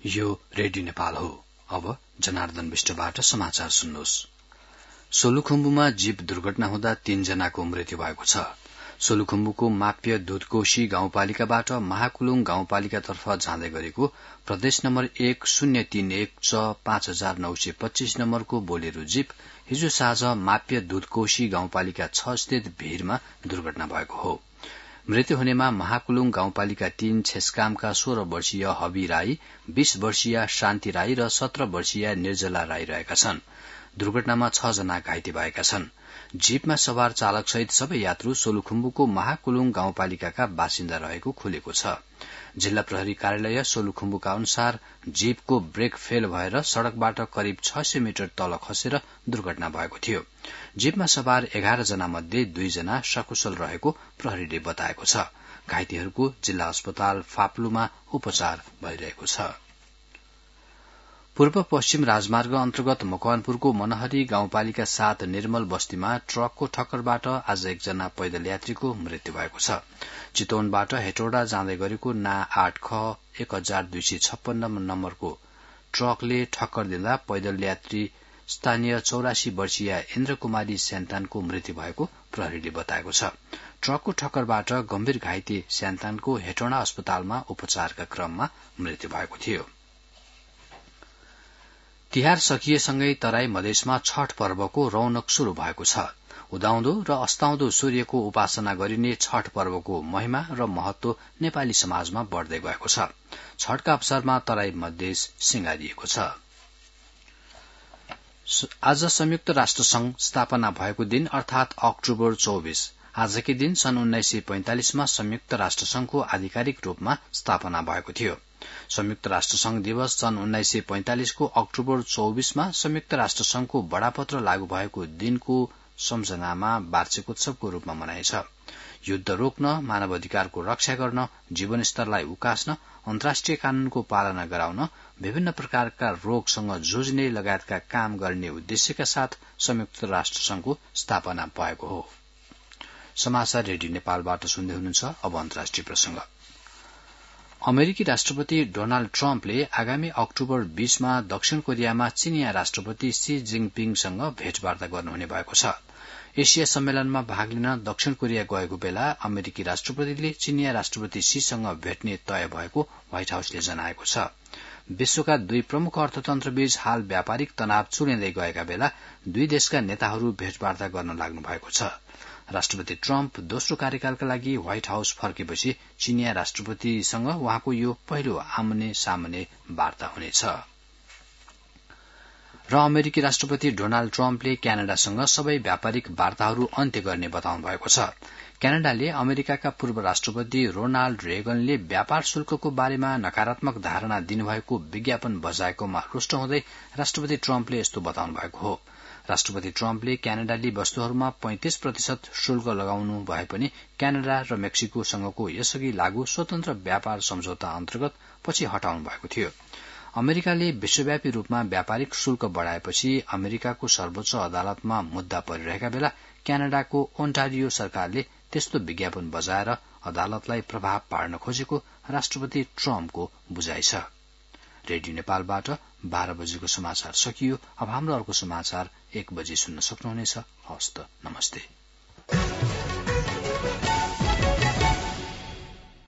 यो रेडियो नेपाल हो। अब जनार्दन विष्टबाट समाचार सुन्नुहोस्। सोलुखुम्बुमा जीप दुर्घटना हुँदा 3 जनाको मृत्यु भएको छ। सोलुखुम्बुको माप्य दुधकोशी गाउँपालिकाबाट महाकुलुङ गाउँपालिकातर्फ जाँदै गरेको प्रदेश नम्बर 1031 च 5925 नम्बरको बोलेरो जीप हिजो साँझ माप्य दुधकोशी गाउँपालिका 6 स्थित भीरमा दुर्घटना भएको हो। मृत्यु हुनेमा महाकुलुङ गाउँपालिका 3 छेस्कामका 16 वर्षीय हबी राई, 20 वर्षीय शान्ति राई र 17 वर्षीय निर्जला राई रहेका छन्। दुर्घटनामा 6 जना घाइते भएका छन्। जीपमा सवार चालक सहित सबै यात्रु सोलुखुम्बुको महाकुलुङ गाउँपालिकाका बासिन्दा रहेको खुलेको छ। जिल्ला प्रहरी कार्यालय सोलुखुम्बुका अनुसार जीपको ब्रेक फेल भएर सड़कबाट करिब 600 मिटर तल खसेर दुर्घटना भएको थियो। जीपमा सवार 11 जना मध्ये 2 जना सकुशल रहेको प्रहरीले बताएको छ। घाइतेहरूको जिल्ला अस्पताल फाप्लुमा उपचार भइरहेको छ। पूर्व पश्चिम राजमार्ग अन्तर्गत मकवानपुरको मनहरी गाउँपालिका 7 निर्मल बस्तीमा ट्रकको ठक्करबाट आज एकजना पैदल यात्रीको मृत्यु भएको छ। चितवनबाट हेटौडा जाँदै गरेको ना 8 ख 1256 नम्बरको ट्रकले ठक्कर दिँदा पैदल यात्री स्थानीय 84 वर्षीय इन्द्र कुमारी स्यान्तानको मृत्यु भएको प्रहरीले बताएको छ। ट्रकको ठक्करबाट गम्भीर घाइते स्यान्तानको हेटौडा अस्पतालमा उपचारका क्रममा मृत्यु भएको थियो। तिहार सकिएसँगै तराई मधेसमा छठ पर्वको रौनक शुरू भएको छ। उदाउँदो र अस्ताउँदो सूर्यको उपासना गरिने छठ पर्वको महिमा र महत्व नेपाली समाजमा बढ़दै गएको छ। छठका अवसरमा तराई मधेस सिंगारिएको छ। आज संयुक्त राष्ट्र संघ स्थापना भएको दिन अर्थात अक्टोबर 24। आजकै दिन सन् 1945 मा संयुक्त राष्ट्र संघको आधिकारिक रूपमा स्थापना भएको थियो। संयुक्त राष्ट्र संघ दिवस सन् 1945 को अक्टोबर 24 मा संयुक्त राष्ट्र संघको बडापत्र लागू भएको दिनको सम्झनामा वार्षिक उत्सवको रूपमा मनाइन्छ। युद्ध रोक्न, मानव अधिकारको रक्षा गर्न, जीवनस्तरलाई उकास्न, अन्तर्राष्ट्रिय कानूनको पालना गराउन, विभिन्न प्रकारका रोगसँग जुझ्ने लगायतका काम गर्ने उद्देश्यका साथ संयुक्त राष्ट्र संघको स्थापना भएको हो। समाचार रेडियो नेपालबाट सुन्दै हुनुहुन्छ। अब अन्तर्राष्ट्रिय प्रसंग। अमेरिकी राष्ट्रपति डोनाल्ड ट्रम्पले आगामी अक्टोबर 20 मा दक्षिण कोरियामा चीनिया राष्ट्रपति सी जिङपिङसँग भेटवार्ता गर्नुहुने भएको छ। एसिया सम्मेलनमा भाग लिन दक्षिण कोरिया गएको बेला अमेरिकी राष्ट्रपतिले चीनिया राष्ट्रपति सीसँग भेट्ने तय भएको व्हाइट हाउसले जनाएको छ। विश्वका 2 प्रमुख अर्थतन्त्रबीच हाल व्यापारिक तनाव चुलिँदै गएका बेला 2 देशका नेताहरू भेटवार्ता गर्न लाग्नु भएको छ। राष्ट्रपति ट्रम्प दोस्रो कार्यकालका लागि व्हाइट हाउस फर्केपछि चीनिया राष्ट्रपतिसँग उहाँको यो पहिलो आमने सामने वार्ता हुनेछ। र अमेरिकी राष्ट्रपति डोनाल्ड ट्रम्पले क्यानाडासँग सबै व्यापारिक वार्ताहरू अन्त्य गर्ने बताउनु भएको छ। क्यानाडाले अमेरिकाका पूर्व राष्ट्रपति रोनाल्ड रेगनले व्यापार शुल्कको बारेमा नकारात्मक धारणा दिनुभएको विज्ञापन बजाएकोमा रुष्ट हुँदै राष्ट्रपति ट्रम्पले यस्तो बताउनु भएको हो। राष्ट्रपति ट्रम्पले क्यानाडाली वस्तुहरूमा 35% शुल्क लगाउनु भए पनि क्यानाडा र मेक्सिकोसँगको यसअघि लागू स्वतन्त्र व्यापार सम्झौता अन्तर्गत पछि हटाउनु भएको थियो। अमेरिकाले विश्वव्यापी रूपमा व्यापारिक शुल्क बढ़ाएपछि अमेरिकाको सर्वोच्च अदालतमा मुद्दा परिरहेका बेला क्यानाडाको ओन्टारियो सरकारले त्यस्तो विज्ञापन बजाएर अदालतलाई प्रभाव पार्न खोजेको राष्ट्रपति ट्रम्पको बुझाइ छ। रेडियो नेपालबाट 12 बजेको समाचार सकियो। अब हाम्रो अर्को समाचार 1 बजे सुन्न सक्नुहुनेछ। हवस् त, नमस्ते।